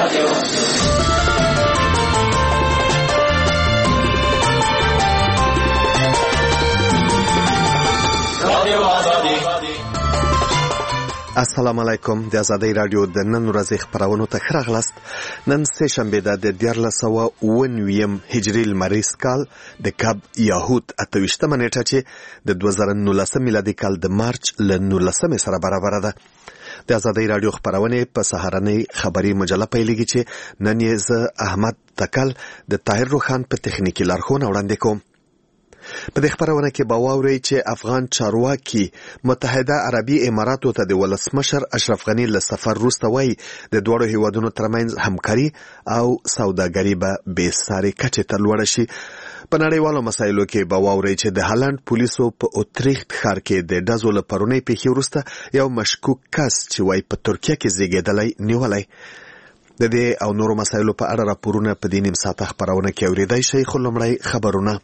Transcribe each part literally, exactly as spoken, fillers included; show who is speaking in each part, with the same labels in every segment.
Speaker 1: السلام علیکم. د آزادۍ رادیو د نن ورځې خپرونو ته ښه راغلاست. نن سه شنبه ده د دیارلس سوه اوه نوي هجري لمریز کال د کب یاهود اته ویشتمه نیټه چې د دوه زره نولسم میلادي کال د مارچ له نولسمې سره برابره ده. د آزادۍ رادیو خپرونې په سهارنۍ خبري مجله پیلېږي چې نن یې زه احمد تکل د طاهر روخان په تخنیکي لارښوونه وړاندې کوم. په دې خبرونه کې به واورئ چې افغان چارواکي متحده عربي اماراتو ته د ولسمشر اشرف غني له سفر وروسته وایي د دواړو هیوادونو ترمنځ همکاري او سوداګري به بې ساري کچې ته لوړه شي. په نړیوالو مسایلو کې به واورئ چې د هالند پولیسو په اوتریخت ښار کې د ډزو له پرونۍ پیښې وروسته یو مشکوک کس چې وایي په ترکیه کې زیږېدلی نیولی. د دې او نورو مسایلو په اړه راپورونه په دې نیم ساعته خپرونه کې اورېدای شئ، خو لومړی خبرونه.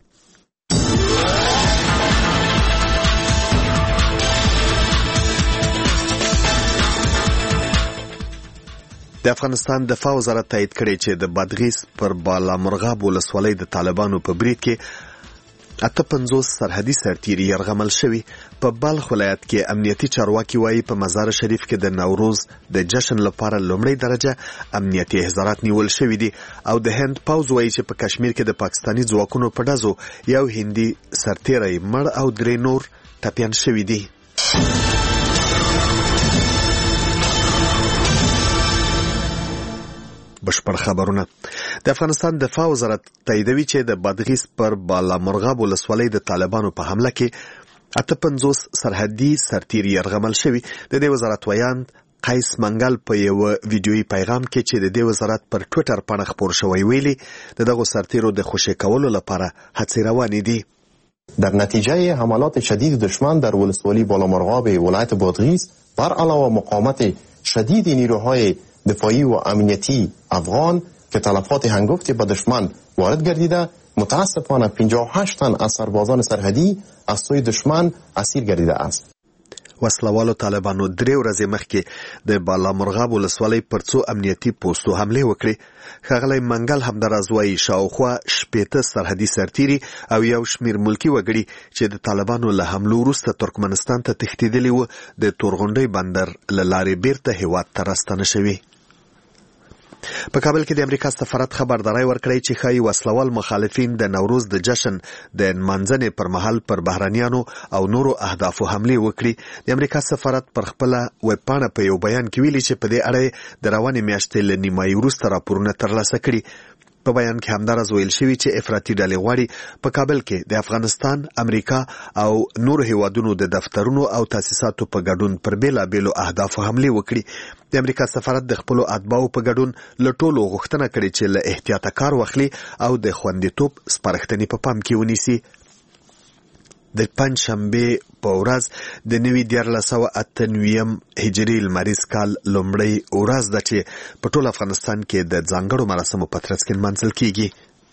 Speaker 1: د افغانستان دفاع وزارت تایید کړی چې د بادغیس پر بالامرغاب ولسوالۍ د طالبانو په برید کې اته پنځوس سرحدي سرتیري یرغمل شوي. په بلخ ولایت کې امنیتي چارواکي وایي په مزار شریف کې د نوروز د جشن لپاره لومړی درجه امنیتي احضارات نیول شوي دي. او د هند پوځ وایي چې په کشمیر کې د پاکستاني ځواکونو په ډزو یو هندي سرتیری مړ او درې نور ټپیان شوي دي. بشپړ خبرونه. د افغانستان دفاع وزارت تاییدوي چې د بادغیس پر بالامرغاب ولسوالۍ د طالبانو په حمله کې اته پنځوس سرحدي سرتیري یرغمل شوي. د دې وزارت ویاند قیس منګل په یو ویډیویي پیغام کې چې د دې وزارت پر ټویټر پاڼه خپور شوی ویلي د دغو سرتیرو د خوشي کولو لپاره هڅې روانې دي.
Speaker 2: در نتیجه حملات شدید دشمن در ولسوالی بالامرغاب ولایت بادغیس بر علاوه مقاومت شدید نیروهای دفاعی و امنیتی افغان که تلفات هنگفتی به دشمن وارد گردیده، متاسفانه پنجاه و هشت تن از سربازان سرحدی از سوی دشمن اسیر گردیده است.
Speaker 1: وسلوالو طالبانو درې ورځې مخکې د بالامرغاب ولسوالۍ پر څو امنیتي پوستو حملې وکړې. ښاغلی منګل همداراز وایي شاوخوا شپېته سرحدي سرتیري او یو شمېر ملکي وګړي چې د طالبانو له حملو وروسته ترکمنستان ته تښتېدلي وو د تورغونډۍ بندر له لارې بیرته هېواد ته راستانه شوي. په کابل کې د امریکا سفارت خبرداری ورکړی چې ښایي وسلوال مخالفین د نوروز د جشن د نمانځنې پر مهال پر بهرنیانو او نورو اهدافو حملې وکړي. د امریکا سفارت پر خپله ویبپاڼه په یو بیان کې ویلي چې په دې اړه د روانې میاشتې له نیمایي وروسته راپورونه ترلاسه کړي. په بیان کې همداراز ویل شوي چې افراطي ډلې غواړي په کابل کې د افغانستان، امریکا او نورو هیوادونو د دفترونو او تاسیساتو په ګډون پر بیلابیلو اهدافو حملې وکړي. د امریکا سفارت د خپلو اتباعو په ګډون له ټولو غوښتنه کړې چې له احتیاطه کار واخلي او د خوندیتوب سپارښتنې په پام کې ونیسي. د پنجشنبې په ورځ د نوي دیارلس سوه اته نوي هجري لمریز کال لومړۍ ورځ ده چې په ټول افغانستان کې د ځانګړو مراسمو په ترڅ کې نمانځل کیږي.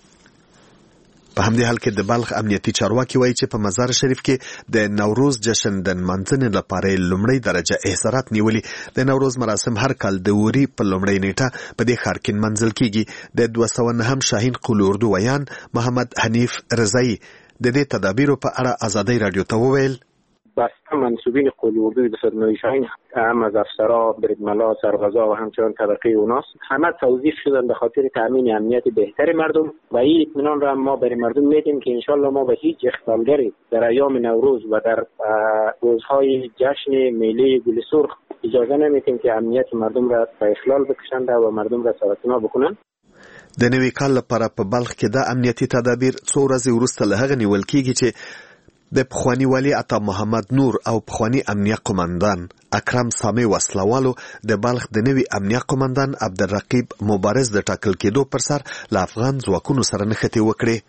Speaker 1: په همدې حال کې د بلخ امنیتي چارواکي وایي چې په مزار شریف کې د نوروز جشن د نمانځنې لپاره لومړۍ درجه احضارات نیولي. د نوروز مراسم هر کال د وري په لومړۍ نیټه په دې ښار کې نمانځل کیږي. د دوه سوه نهم شاهین قول اردو ویان محمد حنیف رضایی د دې تدابیرو په اړه آزادۍ رادیو ته وویل:
Speaker 3: بسته منصوبین قول اردوی بسیار شاهین هم از افسرها، بریدملا، سربازا و همچنان طبقه اوناس همه توظیف شدن به خاطر تامین امنیت بهتر مردم و این اطمینان را ما برای مردم میدیم که انشالله ما به هیچ اختلالگری در ایام نوروز و در روزهای جشن میله گل سرخ اجازه نمیدیم که امنیت مردم را به اخلال بکشند و مردم را سرطنا بکنند.
Speaker 1: د نوي کال لپاره په بلخ کې د امنیتي تدابیر څو ورځې وروسته له هغه نیول کیږي چې د پخواني والي عطا محمد نور او پخواني امنیه قمندان اکرم سامي وسلوالو د بلخ د نوي امنیه قمندان عبدالرقیب مبارز د ټاکل کېدو پر سر له افغان ځواکونو سره نښتې وکړې.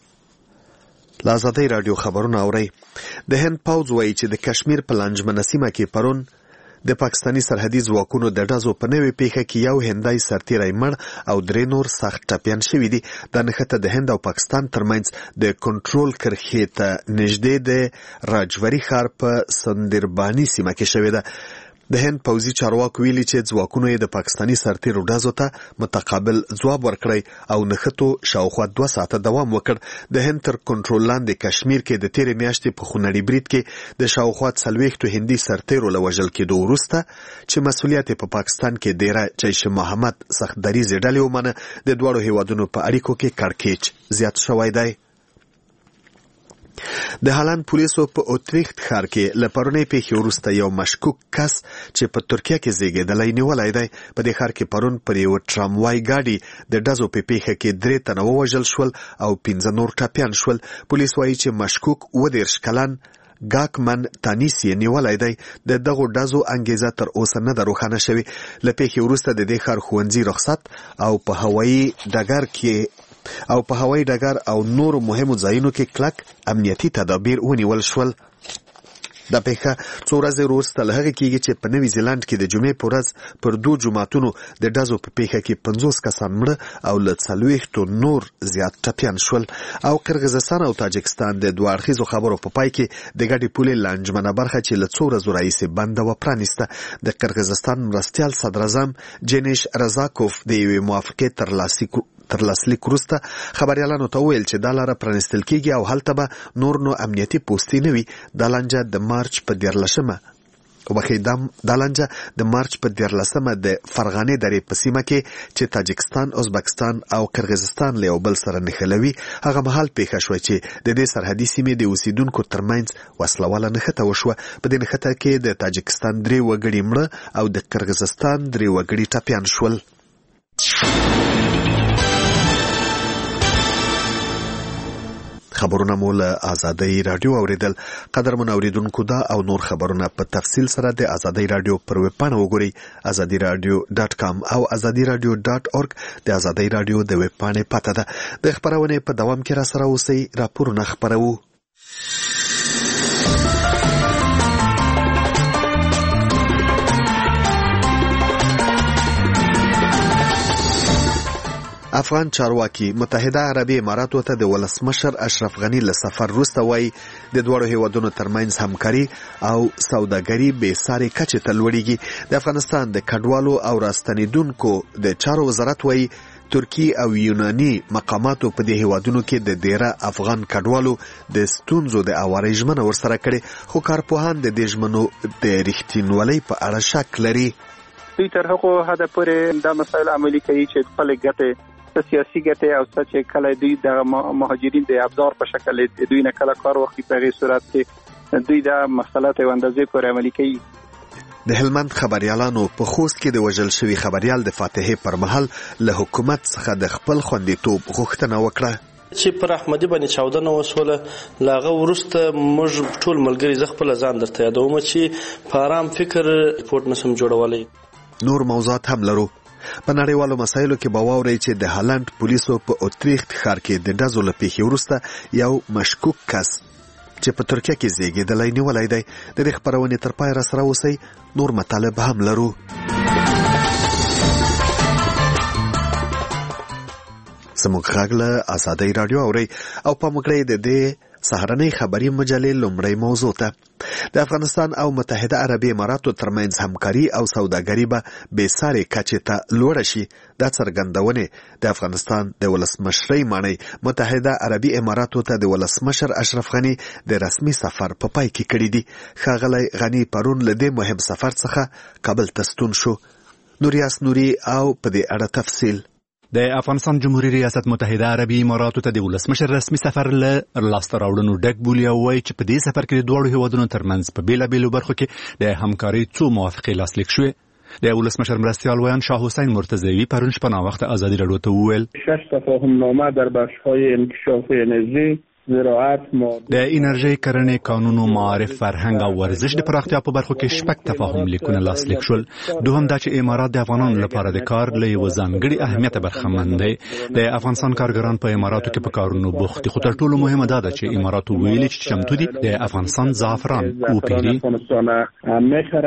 Speaker 1: له آزادۍ راډیو خبرونه اورئ. د هند پوځ وایي چې د کشمیر په لانجمنه سیمه کې پرون د پاکستاني سرحدي ځواکونو د ډزو په نوې پیښه کې یو هندی سرتیری مړ او درې نور سخت ټپیان شوي دي. دا نښته د هند او پاکستان ترمنځ د کنټرول کرښې ته نږدې د راجوري ښار په سندرباني سیمه کې شوې ده. د هند پوځي چارواکو ویلي چې ځواکونو یې د پاکستاني سرتیرو ډزو ته متقابل ځواب ورکړی او نښتو شاوخوا دوه ساعته دوام وکړ. د هند تر کنټرول لاندې کشمیر کې د تیرې میاشتې په خونړي برید کې د شاوخوا څلوېښتو هندي سرتیرو له وژل کېدو وروسته چې مسؤلیت یې په پاکستان کې ډیره جیش محمد سخت دریځې ډلې ومنه، د دواړو هیوادونو په اړیکو کې کړکېچ زیات شوی دی. د هالند پولیسو په اوتریخت ښار کې له پرونۍ پیښې وروسته یو مشکوک کس چې په ترکیه کې زیږېدلی نیولی دی. په دې ښار کې پرون پر یو ټراموای ګاډي د ډزو په پیښه کې درې تنه ووژل شول او پنځه نور ټپیان شول. پولیس وایي چې مشکوک اووه دېرش کلن ګاکمن تانیس یې نیولی دی. د دغو ډزو انګیزه تر اوسه نه ده روښانه شوې. له پیښې وروسته د دې ښار ښوونځي رخصت او په هوایي ډګر کې او په هوایي ډګر او نورو مهمو ځایونو کې کلک امنیتي تدابیر ونیول شول. دا پیښه څو ورځې وروسته له هغې کېږي چې په نوي زیلانډ کې د جمعې په ورځ پر دوو جوماتونو د ډزو په پیښه کې پنځوس کسان مړه او له څلوېښتو نور زیات ټپیان شول. او قرغیزستان او تاجکستان د دوه اړخیزو خبرو په پای کې د ګډې پولې لانجمنه برخه چې له څو ورځو راهیسې بنده وه پرانیسته. د قرغیزستان مرستیال صدراعظم جینیش رزاکوف د یوې موافقې ترلاسي تر لاسلیک وروسته خبریالانو ته وویل چې دا لاره پرانیستل کېږي او هلته به نور نو امنیتي پوستې نه وي. دا لانجه د مارچ په دیارلسمه وبخښئ دا لانجه د مارچ په دیارلسمه د فرغانې درې په سیمه کې چې تاجکستان، ازبکستان او قرغیزستان له یو بل سره نښلوي هغه مهال پیښه شوه چې د دې سرحدي سیمې د اوسیدونکو ترمنځ وسلواله نښته وشوه. په دې نښته کې د تاجکستان درې وګړي مړه او د قرغیزستان درې وګړي ټپیان شول. خبرونه مو له آزادۍ راډیو اوریدل. قدرمن اوریدونکو دا او نور خبرونه په تفصیل سره د آزادۍ راډیو پر ویب پاڼه وګورئ ازادي راډیو ډاټ کام او ازادي راډیو ډاټ اورګ د آزادۍ راډیو د ویب پاڼې پته ده. د خبرونې په دوام کې را سره اوسئ. راپورونه خپروو. افغان چارواکي متحده عربي اماراتو ته د ولسمشر اشرف غني له سفر وروسته وایي د دواړو هیوادونو ترمنځ همکاري او سوداګري بې سارې کچې ته لوړیږي. د افغانستان د کډوالو او راستنیدونکو د چارو وزارت وایي ترکی او یوناني مقاماتو په دې هیوادونو کې د ډیره افغان کډوالو د ستونزو د اوارۍ ژمنه ورسره کړې، خو کارپوهان د دې ژمنو د رښتینولۍ په اړه شک لري.
Speaker 4: دوی تر هغو حده پورې دا مسایل عملي کوي چې خپلې ګټې سیاسي ګټې او څه چې کله دوی د مهاجرین د ابزار په شکل دوی نه کله کار وکړي په هغې صورت کې دوی دا مسله ته یو اندازې پورې عملي کوي.
Speaker 1: د هلمند خبریالانو په خوست کې د وژل شوي خبریال د فاتحې پر مهال له حکومت څخه د خپل خوندیتوب غوښتنه وکړه.
Speaker 5: چې پر احمدي باندې چاودنه وسوله له هغه وروسته موږ ټول ملګري زه خپله ځان درته یادوم چې په ارام فکر ریپورټ نشم جوړولی.
Speaker 1: نور موضوعات هم لرو. په نړیوالو مسایلو کې به واورئ چې د هالند پولیسو په اوتریخت ښار کې د ډزو له پیښې وروسته یو مشکوک کس چې په ترکیه کې زیږېدلی نیولی دی. د دې خپرونې تر پای را سره اوسئ. نور مطالب هم لرو. زموږ غږ له آزادۍ راډیو اورئ او پام وکړئ د دې سهارنۍ خبري مجلې لومړۍ موضوع ته. د افغانستان او متحده عربي اماراتو ترمنځ همکاري او سوداګري به بې سارې کچې ته لوړه شي. دا څرګندونې د افغانستان د ولسمشرۍ ماڼۍ متحده عربي اماراتو ته د ولسمشر اشرف غني د رسمي سفر په پای کې کړي دي. ښاغلی غني پرون له دې مهم سفر څخه کابل ته ستون شو. نوریاس نوري او په دې اړه تفصیل.
Speaker 6: د افغانستان جمهوریت ریاست متحده عربي اماراتو ته د ولسمشر رسمي سفر له لاسته راوړنو ډک بولي او وایي چې په دې سفر کې د دواړو هیوادونو ترمنځ په بېلابېلو برخو کې د همکارۍ څو موافقې لاسلیک شوې. د ولسمشر مرستیال ویان شاه حسین مرتضوی پرون شپه ناوخته آزادی راډیو ته وویل
Speaker 7: شش تفاهمنامه در بخش‌های انکشاف انرژی، زراعت،
Speaker 6: د انرژي کرنې، قانونو، معارف، فرهنګ او ورزش د پراختیا په برخو کې شپږ تفاهم لیکونه لاسلیک شول. دوهم دا چې امارات د افغانانو لپاره د کار له یوه ځانګړي اهمیت برخمن دی. د افغانستان کارګران په اماراتو کې په کارونو بوخت دي، خو تر ټولو مهمه دا ده چې امارات ویلي چې چمتو دي د افغانستان زعفران وپېري.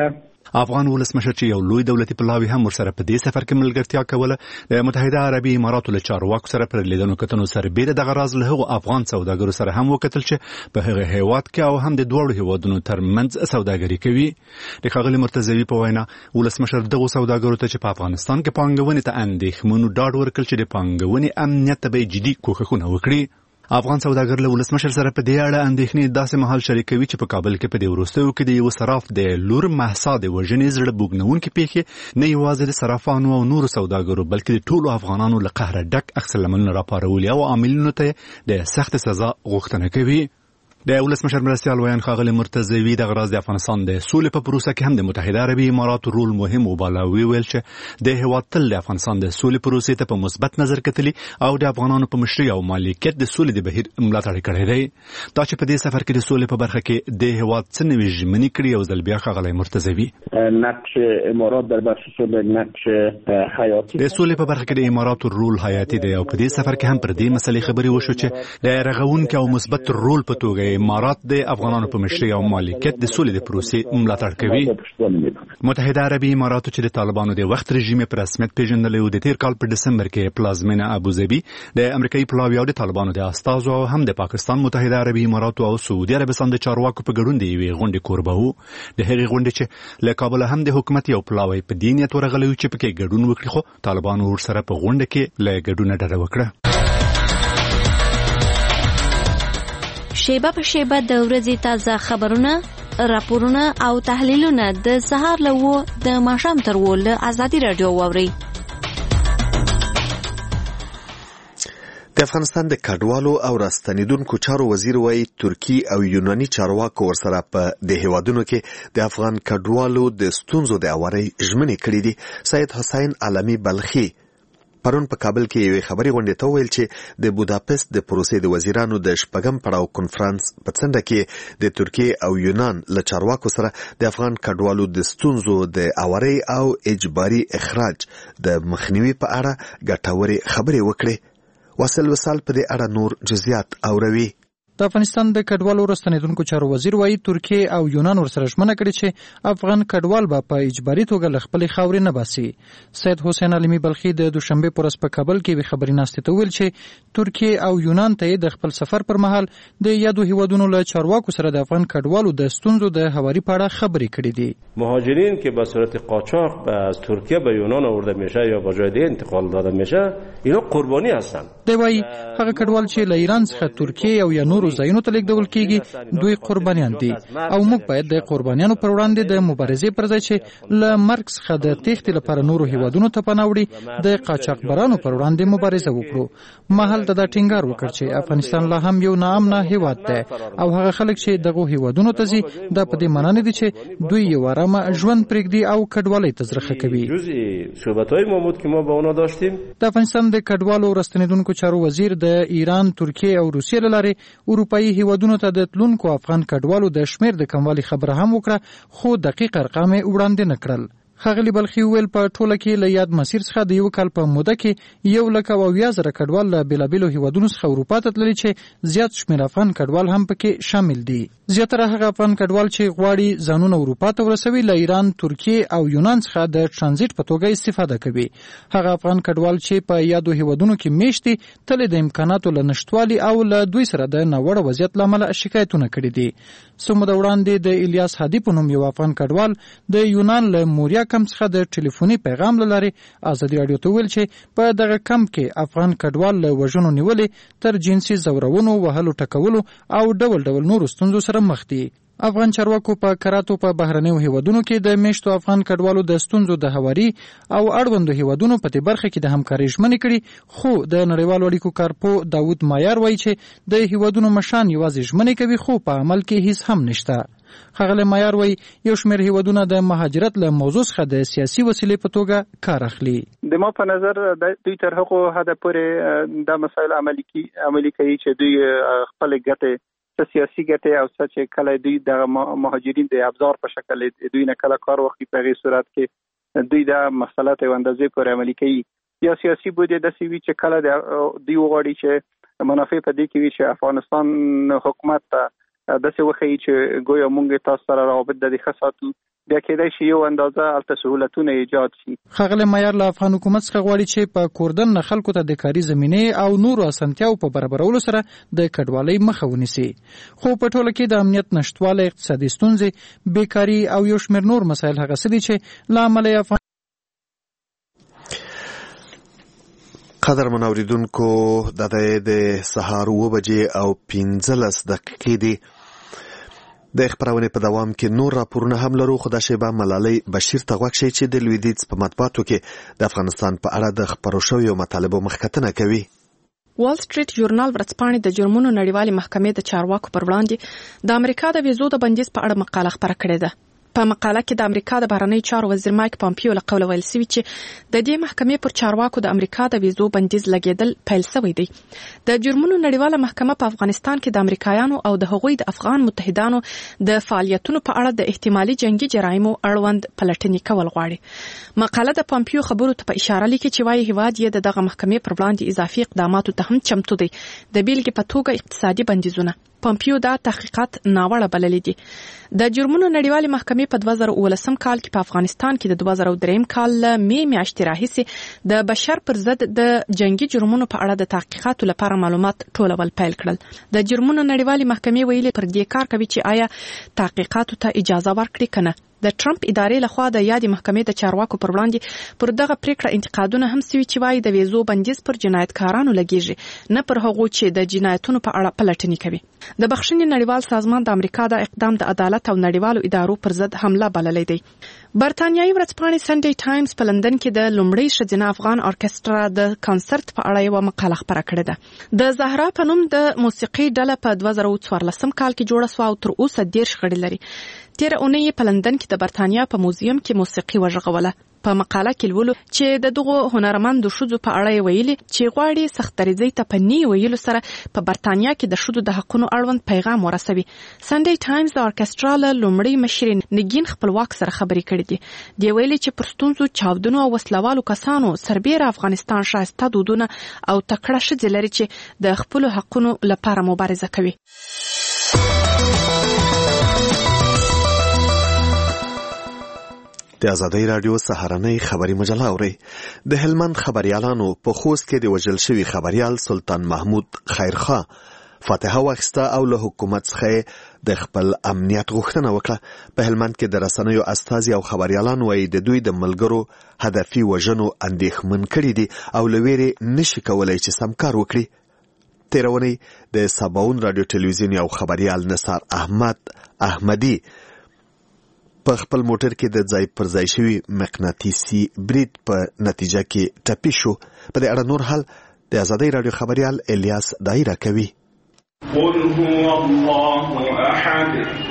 Speaker 6: افغان ولسمشر چې یو لوی دولتي پلاوی هم ورسره په دې سفر کې ملګرتیا کوله د متحده عربي اماراتو له چارواکو سره پر لیدنو کتنو سره بیره دغه راز له هغو افغان سوداګرو سره هم وکتل چې په هغه هیواد کې او هم د دوړو هیوادونو ترمنځ سوداګري کوي. د ښاغلي مرتضوي په وینا ولسمشر دغه سوداګرو ته چې په افغانستان کې پانګونې ته اندېښمنو ډاډ ورکړ چې د پانګونې امنیت ته به جدي کوښښونه وکړي. افغان سوداګر له ولسمشر سره په دې اړه اندېښنې داسې مهال شریکوي چې په کابل کې په دې وروستیو کې د یو صراف د لور مهسا د وژنې زړه بوږنونکې پیښې نه یوازې د صرافانو او نورو سوداګرو بلکې د ټولو افغانانو له قهره ډک عکس العملونه راپارولي او عاملینو ته د سخت سزا غوښتنه کوي. د ولسمشر مرستیال ویان ښاغلي مرتضوي دغه راز د افغانستان د سولې په پروسه کې هم د متحده عربي اماراتو رول مهم وباله. ویل چې د هیواد تل د افغانستان د سولې پروسې ته په مثبت نظر کتلي او د افغانانو په مشرۍ او مالکیت د سولې د بهیر ملاتړ کړی دی. دا چې په دې سفر کې د سولې په برخه کې د هیواد څه نوې ژمنې کړي او ځل بیا ښاغلی مرتضوي
Speaker 7: نقش امارات در بخش سولې نقش حیاتي
Speaker 6: د سولې په برخه کې د اماراتو رول حیاتي دی او په دې سفر کې هم پر دې مسلې خبرې وشو چې د رغونکي او مثبت رول په توګه امارات د افغانانو په مشرۍ او مالکیت د سولې د پروسې ملاتړ کوي. متحده عربي اماراتو چې د طالبانو د وخت رژیم په رسمیت پیژندلی و د تیر کال په دسمبر کې پلازمینه ابوظبي د امریکایي پلاوي او د طالبانو د استازو او هم د پاکستان متحده عربي اماراتو او سعودي عربستان د چارواکو په ګډون د یوې غونډې کوربه وو. د هغې غونډې چې له کابل هم د حکومت یو پلاوی په دې نیت ورغلی و چې پکې ګډون وکړي خو طالبانو ورسره په غونډه کې له ګډونه ډډه وکړه.
Speaker 8: شیبه په شیبه د ورځې تازه خبرونه، راپورونه او تحلیلونه د سهار له وو د ماښام تر وو له ازادي راډیو واورئ.
Speaker 1: د افغانستان د کډوالو او راستنیدونکو چارو وزیر وایي ترکی او یوناني چارواکو ورسره په د هیوادونو کې د افغان کډوالو د ستونزو د اوري ژمنې کړې دي. سید حسین علمی بلخي پرون په کابل کې یوې خبري غونډې ته ویل چې د بوداپست د پروسې د وزیرانو د شپږم پړاو کنفرانس په څنډه کې د ترکیې او یونان له چارواکو سره د افغان کډوالو د ستونزو د اوري او اجباري اخراج د مخنیوي په اړه ګټورې خبرې وکړې. واصل وصال په دې اړه نور جزئیات اوروي.
Speaker 9: د افغانستان د کډوالو راستنیدونکو چارو وزیر وایي ترکیه او یونان ورسره ژمنه کړې چې افغان کډوال به په اجباري توګه له خپلې خاورې نه باسي. سید حسین علمی بلخي د دوشنبه پر ورځ په کابل کې وی خبري ناستې ته ویل چې ترکیه او یونان ته د خپل سفر پر مهال د یادو هیوادونو له چارواکو سره د افغان کډوالو د ستونزو د هواري په اړه خبرې کړې دي.
Speaker 10: مهاجرین که به صورت قاچاق از ترکیه به یونان آورده میشه یا به جای دیگه انتقال داده میشه اینا قربانی هستند.
Speaker 9: دی وایي هغه کډوال چې له ایران څخه ترکیه او یا نورو ځایونو ته لیږدول کیږي دوی قربانیان دي او موږ باید د قربانیانو پر وړاندې د مبارزې پر ځای چې له مرګ څخه د تېښتې لپاره نورو هیوادونو ته پناه وړي د قاچاقبرانو پر وړاندې مبارزه وکړو. ما هلته دا ټینګار وکړ چې افغانستان لا هم یو ناامنه هیواد دی او هغه خلک چې دغه هیوادونو ته ځي دا په دې معنی نه دي چې دوی یو آرامه ژوند پرېږدي او کډوالۍ ته زړه کوي.
Speaker 10: صحبت‌های ما بود که ما با اونا داشتیم.
Speaker 9: د افغانستان د کډوالو راستنیدونکو چارو وزیر د ایران، ترکیه او روسیې له لارې اروپایي هیوادونو ته د تلونکو افغان کډوالو د شمیر د کموالي خبره هم وکړه خو دقیق ارقام یې وړاندې نه کړل. ښاغلي بلخي ویل په ټوله کې له یاد مسیر څخه د یو کال په موده کې یو لک او اویا زره کډوال له بېلابېلو هیوادونو څخه اروپا ته تللي چې زیات شمېر افغان کډوال هم پکې شامل دي. زیاتره هغه افغان کډوال چې غواړي ځانونه اروپا ته ورسوي له ایران، ترکیې او یونان څخه د ترانزیت په توګه استفاده کوي. هغه افغان کډوال چې په یادو هیوادونو کې میشت دي تل د امکاناتو له نشټوالي او له دوی سره د ناوړه وضعیت له امله شکایتونه کړي دي. څو موده وړاندې د الیاس هادي په نوم یو افغان کډوال د یونان له موریا کمپ څخه د ټلیفوني پیغام له لارې ازادي راډیو ته ویل چې په دغه کمپ کې افغان کډوال له وژنو نیولې تر جنسي زورونو، وهلو ټکولو او ډول ډول نورو ستونزو سره مخ دي. افغان چارواکو په کراتو په بهرنیو هیوادونو کې د میشتو افغان کډوالو د ستونزو د هواري او اړوندو هیوادونو په دې برخه کې د همکارۍ ژمنې کړي خو د نړیوالو اړیکو کارپو داود مایار وایي چې د هیوادونو مشان یوازې ژمنې کوي خو په عمل کې هیڅ هم نشته. ښاغلی مایار وایي یو شمېر هیوادونه د مهاجرت له موضوع څخه د سیاسي وسیلې په توګه کار اخلي.
Speaker 4: د ما په نظر دوی تر هغو حده پورې دا مسایل عملي کوي چې دوی خپل ګټې سیاسي ګټې او څه چې کله دوی د مهاجرین د ابزار په شکل دوی نه کله کار وکړي په هغې صورت کې دوی دا مسله ته یو اندازې پورې عملي کوي. یا سیاسي بود یې داسې وي چې کله دوی وغواړي چې منافع په دې کې وي چې افغانستان حکومت ته داسې وښیي چې ګویا موږ تاسو سره روابط د دې ښه ساتو بیا کېدای شي یو اندازه الته سهولتونه ایجاد شي.
Speaker 9: ښاغلی معیار له افغان حکومت څخه غواړي چې په کوردن نه خلکو ته د کاري زمینې او نورو اسانتیاو په برابرولو سره د کډوالۍ مخه ونیسي. خو په ټوله کې د امنیت نشتوالی، اقتصادي ستونزې، بیکاري او یو شمېر نور مسایل هغه څه دي چې له امله یې افغان
Speaker 1: قدر منوریدونکو د د سهار اوه بجې او پنځلس دقیقې دي. د خبرونه په دوام کې نور راپورونه هم لرو. خو د شیبه ملالۍ بشیر ته غوښ شي چې د لویدیځ په مطبوعاتو کې د افغانستان په اړه د خبرو شویو مطالبو مخکتنه کوي.
Speaker 11: وال سټریټ ژورنال ورځپاڼې د جرمونو نړیوالې محکمې د چارواکو پر وړاندې د امریکا د ویزو د بندیز په اړه مقاله خپره کړې ده. په مقاله کې د امریکا د بهرنیو چارو وزیر مایک پامپیو له قوله ویل شوي چې د دې محکمې پر چارواکو د امریکا د ویزو بندیز لګیدل پیل شوی دی. د جرمونو نړیواله محکمه په افغانستان کې د امریکایانو او د هغوی د افغان متحدانو د فعالیتونو په اړه د احتمالي جنگي جرایمو اړوند پلټنې کول غواړي. مقاله د پامپیو خبرو ته په اشاره لیکي چې وايي هیواد یې د دغه محکمې پر وړاندې اضافي اقداماتو ته هم چمتو دی. د بیلګې په توګه اقتصادي بندیزونه. پامپیو دا تحقیقات ناوړه بللي دي. د جرمونو نړیوالې محکمې په دوه زره اوولسم کال کې په افغانستان کې د دوه زره درې کال له مې میاشتې راهیسې د بشر پر ضد د جنگي جرمونو په اړه د تحقیقاتو لپاره معلومات ټولول پیل کړل. د جرمونو نړیوالې محکمې ویلي پر دې کار کوي چې آیا تحقیقاتو ته اجازه ورکړي کنه. د ټرمپ ادارې لخوا د یادې محکمې د چارواکو پر وړاندې پر دغه پریکړه انتقادونه هم سوي چې وايي د ویزو بندیز پر جنایتکارانو لګیږي، نه پر هغو چې د جنایتونو په اړه پلټنې کوي. د بخښنې نړیوال سازمان د امریکا د اقدام د عدالت او نړیوالو ادارو پر ضد حمله بللی دی. برتانیایي ورځپاڼې سنډي ټایمز په لندن کې د لومړۍ ښځینه افغان ارکسترا د کنسرت په اړه یوه مقاله خپره کړې ده. د زهرا په نوم د موسیقي ډله په دوه زره څوارلسم کال کې جوړه سوه او تر اوسه دېرش غړي لري. تېره اونۍ په لندن کې د برتانیا په موزیم کې موسیقي وژغوله. په مقاله کې لولو چې د دغو هنرمندو ښځو په اړه یې ویلي چې غواړي سختدریځۍ ته په نی ویلو سره په برتانیا کې د ښځو د حقونو اړوند پیغام ورسوي. سنډي ټایمز د ارکسترا له لومړۍ مشرې نګین خپلواک سره خبرې کړې دي. دی ویلي چې پر ستونزو، چاودنو او وسلوالو کسانو سربیره افغانستان ښایسته دودونه او تکړه ښځې لري چې د خپلو حقونو لپاره مبارزه کوي.
Speaker 1: د ازادۍ راډیو سهارنۍ خبري مجله اوري. د هلمند خبريالانو په خوست کې د وژل شوي خبريال سلطان محمود خیرخوا فاتحه واخیسته او له حکومت څخه د خپل امنیت غوښتنه وکړه. په هلمند کې د رسنیو استازي او خبريالان وايي د دوی د ملګرو هدفي وژنو اندېښمن کړي دي او له ویرې نشي کولای چې سم کار وکړي. تیرونی د سباون رادیو ټلویزیون یو خبريال نثار احمد احمدی په خپل موټر کې د ځای پر ځای شوي مقناطیسي برید په نتیجه کې ټپي شو. په دې اړه نور حال د ازادۍ راډیو خبريال الیاس دایره کوي.
Speaker 12: قل هو الله احد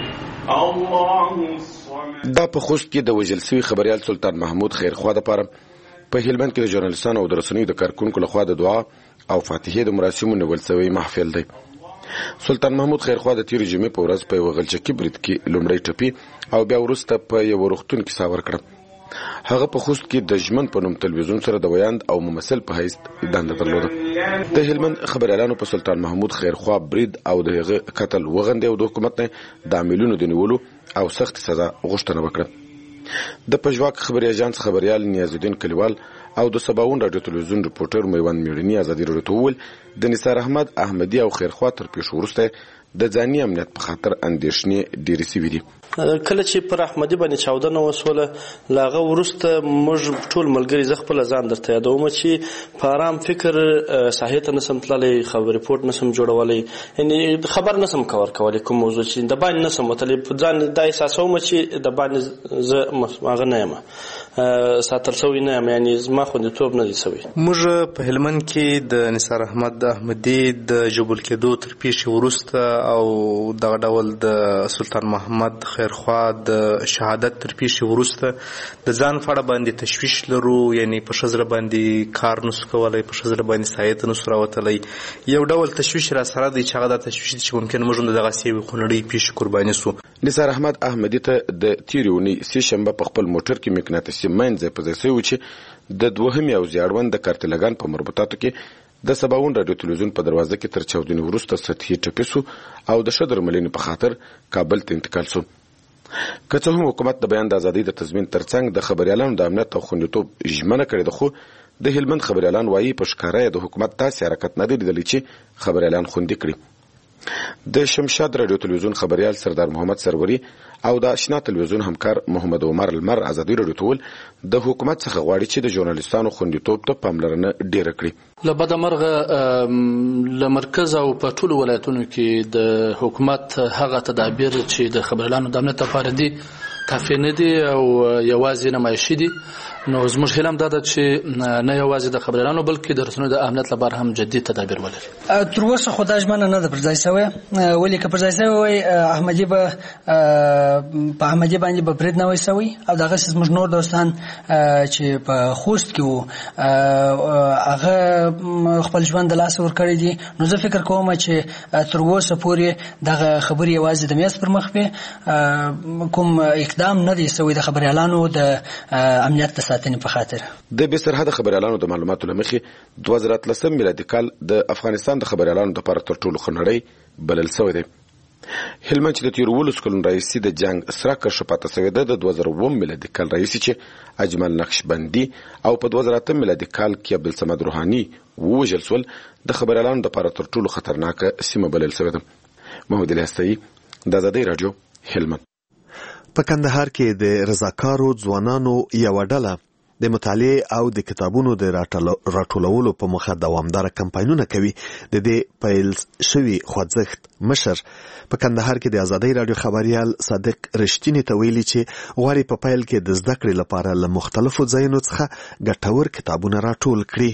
Speaker 12: الله الصمد.
Speaker 13: دا په خوست کې د وژل شوي خبريال سلطان محمود خیرخوا لپاره په هلمند کې د ژورنالستانو او د رسنیو د کارکونکو لخوا د دعا او فاتحې د مراسمو نیول شوی محفل دی. سلطان محمود خیرخوا د تیرې جمعې په ورځ په یوه غلچکي برید کې لومړی ټپي او بیا وروسته په یوه روغتون کې ساه ورکړه. هغه په خوست کې د ژمن په نوم تلویزیون سره د ویاند او ممثل په حیث دنده درلوده. د هلمند خبريالانو په سلطان محمود خیرخوا برید او د هغه قتل وغندې او د حکومت نه د عاملونو د نیولو او سخت سزا غوښتنه وکړه. د پژواک خبري اژانس خبريال نیاز الدین کلیوال او د سباون رادیو ټلویزیون رپورټر میوند میړنی ازادي راډیو ته وویل د نثار احمد احمدی او خیرخوا تر پیښو وروسته د ځاني امنیت په خاطر اندېښنې ډېرې سوي دي.
Speaker 5: کله چې پر احمدي باندې چاودنه وسوله له هغه وروسته موږ ټول ملګري زه خپله ځان درته یادوم چې په ارام فکر ساحې ته نسم تللی، خبر رپورټ نسم جوړولی، یعنې خبر نسم کور کولی کوم موضوع چې د باندې نسم وتلی. ځان دا احساسوم چې د باندې زه هغه نه یم ساتل شوی نه یم، یعنې زما خوندیتوب نه دی شوی.
Speaker 14: موږ په هلمند کې د نثار احمد احمدي د ژوبل کېدو تر پیښې وروسته او دغه ډول د سلطان محمد خیرخوا د شهادت تر پیښې وروسته د ځان په اړه باندې تشویش لرو، یعنی په ښه زړه باندې کار نسو کولی، په ښه زړه باندې سایې ته نسو راوتلی. یو ډول تشویش را سره دی چې هغه دا تشویش دی چې ممکن موږ هم د دغسې یوې خونړۍ پیښې قرباني سو.
Speaker 13: نثار احمد احمدي ته د تیرې اونۍ سې شنبه په خپل موټر کې مقناطیسي مین ځای په ځای شوی و چې د دوهمې او زیړوند د کارتلګان په مربوطاتو کې د سباون رادیو ټلویزیون په دروازه کې تر چاودنې وروسته سطحي ټپي سو او د ښه درملنې په خاطر کابل ته انتقال سو. که څه هم حکومت د بیان د ازادۍ د تضمین ترڅنګ د خبریالانو د امنیت او خوندیتوب ژمنه کړې ده، خو د هلمند خبریالان وایي په ښکاره د حکومت داسې حرکت نه دی لیدلی چې خبریالان خوندي کړي. د شمشاد رادیو تلویزیون خبریال سردار محمد سروري او د آشنا تلویزیون همکار محمد عمر المر ازادي رادیو ټول د حکومت څخه غواړي چې د ژورنالیستانو خوندیتوب ته پاملرنه ډیره کړي.
Speaker 5: له بده مرغه له مرکز او په ټولو ولایتونو کې د حکومت هغه تدابیر چې د خبریالانو د امنیت لپاره دي کافي نه دي او یوازې نمایشي دي. نو زموږ هیله هم دا ده چې نه یوازې د خبریالانو بلکې د رسنیو د امنیت لپاره هم جدي تدابیر ولري.
Speaker 15: تر اوسه خو دا ژمنه نه ده پر ځای شوې، ولې که پر ځای شوې وای احمدي به په احمدي باندې به برید نه وای شوی او دغسې زموږ نور دوستان چې په خوست کې وو هغه خپل ژوند د لاسه ورکړی دي. نو زه فکر کوم چې تر اوسه پورې دغه خبرې یوازې د میز پر مخ وي، کوم اقدام نه دی شوی د خبریالانو د امنیت د ساتنې په خاطر.
Speaker 13: د بې سرحده خبریالانو د معلوماتو له مخې دوه زره اتلسم میلادي کال د افغانستان د خبریالانو لپاره تر ټولو ښه نړۍ بلل شوی دی. هلمند چې د تېرو اوولسو کلونو راهیسې د جنګ سره کرښه پاته شوې ده، د دوه زره اووم میلادي کال راهیسې چې اجمل نقشبندي او په دوه زره اتم میلادي کال کې عبدالصمد روحاني ووژل شول، د خبریالانو لپاره تر ټولو خطرناکه سیمه بلل شوې ده. محمد علي هستایي، د ازادۍ راډیو، هلمند.
Speaker 1: په کندهار کې د رضاکارو ځوانانو یوه ډله د مطالعې او د کتابونو د راټولولو په موخه دوامداره کمپاینونه کوي. د دې پیل شوي خوځښت مشر په کندهار کې د ازادۍ راډیو خبریال صادق رښتینی ته ویلي چې غواړي په پیل کې د زده کړې لپاره له مختلفو ځایونو څخه ګټور کتابونه راټول کړي.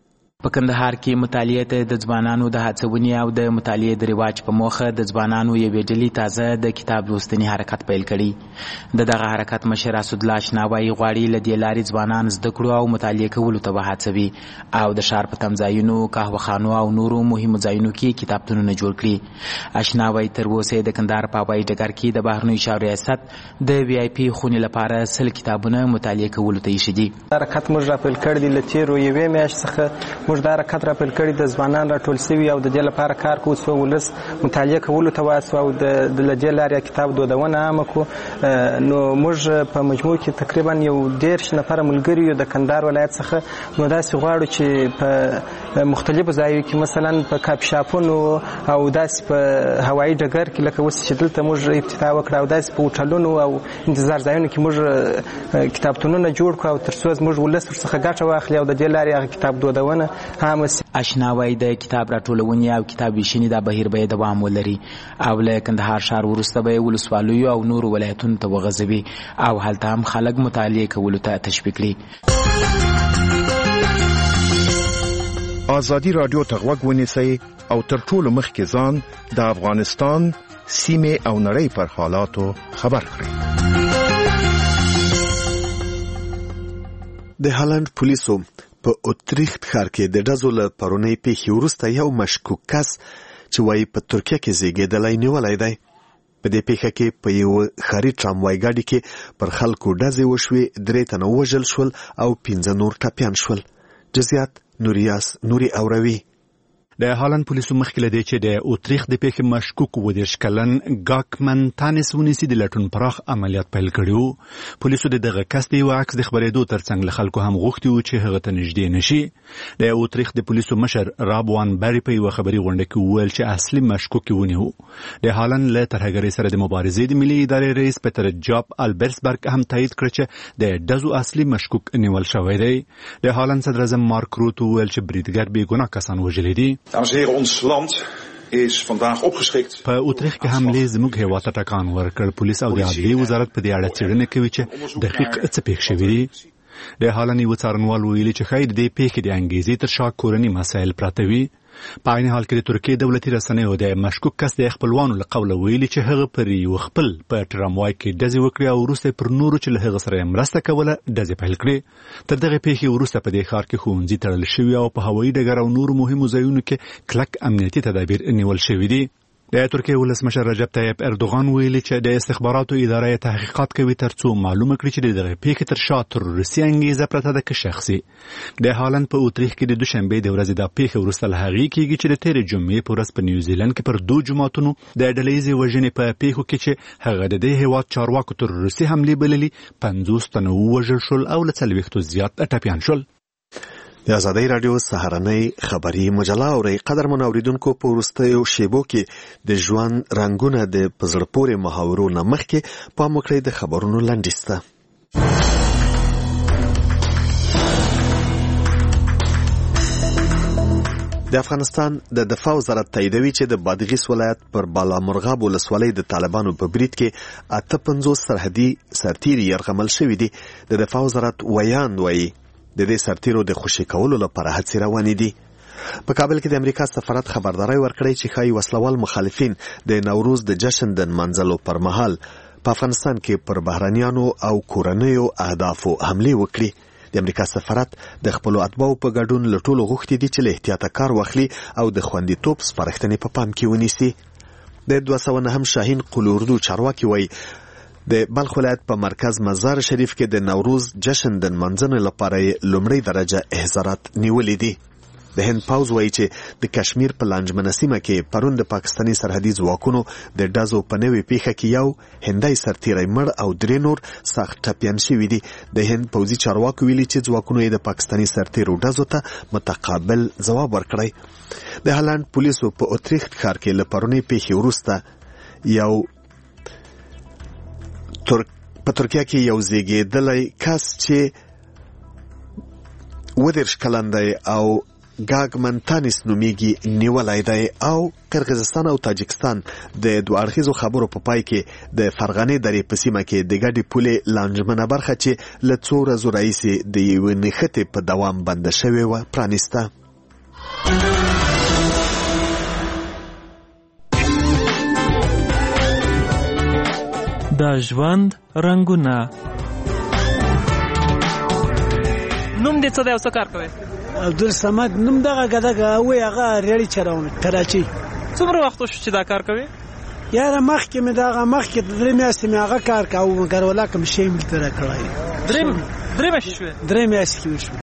Speaker 16: په کندهار کې مطالعې ته د ځوانانو د هڅونې او د مطالعې د رواج په موخه د ځوانانو یوې ډلې تازه د کتاب لوستنې حرکت پیل کړي. د دغه حرکت مشر اسدالله اشناوی غواړي له دې لارې ځوانان زده کړو او مطالعې کولو ته وهڅوي او د ښار په تمځایونو، قهوهخانو او نورو مهمو ځایونو کې کتابتونونه جوړ کړي. اشناوی تر اوسه د کندهار په هوایي ډګر کې د بهرنیو چارو ریاست د وی آی پي خونې لپاره سل کتابونه مطالعې کولو ته ایښي دي.
Speaker 17: حرکت موږ راپیل کړی دی، له تېرو یوې میاشتې څخه موږ دا حرکت راپیل کړی د ځوانان راټول شوي او د دې لپاره کار کوو څو ولس مطالعه کولو ته وهڅوو او د له دې لارې کتاب دودونه عامه کړو. نو موږ په مجموع کې تقریبا یو دېرش نفره ملګري یو د کندهار ولایت څخه. نو داسې غواړو چې په مختلفو ځایو کې مثلا په کاپي شاپونو او داسې په هوایي ډګر کې لکه اوس چې دلته موږ ابتدا وکړه او داسې په هوټلونو او انتظار ځایونو کې موږ کتابتونونه جوړ کړو او تر څو موږ ولس ورڅخه ګټه واخلي او د دې لارې هغه کتاب دودونه عامه.
Speaker 16: اشناوی د کتاب راټولونې او کتاب ویشنې دا بهیر به دوام ولري او له کندهار ښار وروسته به ولسوالیو او نورو ولایتونو ته وغځوي او هلته هم خلک مطالعې کولو ته تشویق کړي.
Speaker 18: ازادي راډیو ته غوږ ونیسئ او تر ټولو مخکې ځان د افغانستان سیمې او نړۍ پر حالاتو خبر کړئ.
Speaker 1: د هالند پولیسو په اوتریخت ښار کې د ډزو له پرونۍ پیښې وروسته یو مشکوک کس چې وایي په ترکیه کې زیږېدلی نیولی دی. په دې پیښه کې په یو ښاري ټراموای ګاډي کې پر خلکو ډزې وشوې، درې تنه ووژل شول او پنځه نور ټپیان شول. جزیات نوریاس نوري اوروي.
Speaker 6: د هالند پولیسو مخکې له دې چې د اوتریخت د پیښې مشکوک اووه دېرش کلن ګاکمن تانس ونیسي د لټون پراخ عملیات پیل کړي وو. پولیسو د دغه کس د یوه عکس د خپرېدو ترڅنګ له خلکو هم غوښتي وو چې هغه ته نږدې نشي. د اوتریخت د پولیسو مشر راب وان بری په یوه خبري غونډه کې وویل چې اصلي مشکوک یې ونیو. د هالند له ترهګرۍ سره د مبارزې د ملي ادارې رئیس پیټر جاب البرسبرګ هم تایید کړ چې د ډزو اصلي مشکوک نیول شوی دی. د هالند صدر اعظم مارک روت وویل چې بریدګر بېګناه کسان وژلي دي.
Speaker 19: land is vandaag opgeschrikt.
Speaker 6: په اوتریخت کې حملې زموږ هېواد ته ټکان ورکړ. پولیس او د عدلیې وزارت په دې اړه څېړنه کوي چې دقیق څه پېښ شوي دي. د هالند یو څارنوال ویلي چې ښایي د دې پیښې د انګېزې تر شا کورني مسایل پراته وي. په عین حال کې د ترکیې دولتي رسنیو د مشکوک کس د خپلوانو له قوله ویلي چې هغه پر یو خپل په ټراموای کې ډزې وکړې او وروسته پر نورو چې له هغه سره مرسته کوله ډزې پیل کړې. تر دغه پیښې وروسته په دې ښار کې ښوونځي تړل شوي او په هوایي ډګر او نورو مهمو ځایونو کې کلک امنیتي تدابیر نیول شوي دي. د ترکیه ولسمشر رجب طیب اردوغان ویلي چې د استخباراتو اداره تحقیقات کوي ترڅو معلومه کړي چې د دغه پیښې تر شا تروریستي انګیزه پرته ده که شخصي. د هالند په اوتریخ کې د دوشنبه د ورځې د پیښې وروسته له هغې کېږي چې د تېرې جمعې په ورځ په نیوزیلند کې پر دوه جوماتونو د ډلهییزې وژنې په پیښو کې چې هغه د دې هېواد چارواکو تروریستي حملې بللي پنځوس تنه ووژل شول او له څلوېښتو زیات ټپیان شول.
Speaker 1: د ازادۍ راډیو سهارنۍ خبري مجله اورئ. قدرمن اوریدونکو، په وروستیو شیبو کې د ژوند رنګونه د په زړه پورې محاورو نه مخکې پام وکړئ د خبرونو لنډیز ته. د افغانستان د دفاع وزارت تاییدوي چې د بادغیس ولایت پر بالامرغاب ولسوالۍ د طالبانو په برید کې اته پنځوس سرحدي سرتیري یرغمل شوي دي. د دفاع وزارت ویان وایي د دې سرتیرو د خوشي کولو لپاره هڅې روانې دي. په کابل کې د امریکا سفارت خبرداری ورکړی چې ښایي وسلوال مخالفین د نوروز د جشن د نمانځلو پر مهال په افغانستان کې پر بهرنیانو او کورنیو اهدافو حملې وکړي. د امریکا سفارت د خپلو اتباعو په ګډون له ټولو غوښتي دي چې له احتیاطه کار واخلي او د خوندیتوب سپارښتنې په پام کې ونیسي. د دوه سوه نهم شاهین قول اردو چارواکي وایي د بلخ ولایت په مرکز مزار شریف کې د نوروز جشن د نمانځنې لپاره لومړی درجه احضارات نیولې دي. د هند پوځ وایي چې د کشمیر په لانجمنه سیمه کې پرون د پاکستاني سرحدي ځواکونو د ډزو په نوې پیښه کې یو هندی سرتیری مړ او درې نور سخت ټپیان شوي دي. د هند پوځي چارواکو ویلي چې ځواکونو یې د پاکستاني سرتیرو ډزو ته متقابل ځواب ورکړی. د هالند پولیسو په اوتریخت ښار کې له پرونۍ پیښې وروسته یو ترک په ترکیه کې یو زیږیدلی کس چې اووه دېرش کلن دی او ګاګ منتانس نومیږي نیولی دی. او قرغیزستان او تاجکستان د دوه اړخیزو خبرو په پای کې د فرغانې درې په سیمه کې د ګډې پولې لانجمنه برخه چې له څو ورځو راهیسې د یوې نښتې په دوام بنده شوې وه پرانیسته.
Speaker 20: د ژوند رنګونه. نوم دې څه دی او څه کار کوې؟
Speaker 21: عبدالصمد نوم دغه ګدګه وی هغه ریړی چلاونه کراچۍ.
Speaker 20: څومره وخت وشو چې دا کار کوې؟
Speaker 21: یاره مخکې مې دغه مخکې درې میاشتې مې هغه کار کاوه مګر ولاکه مې شی مې ته راکړی.
Speaker 20: درې درې میاشتې شوې؟
Speaker 21: درې میاشتې کې وشو.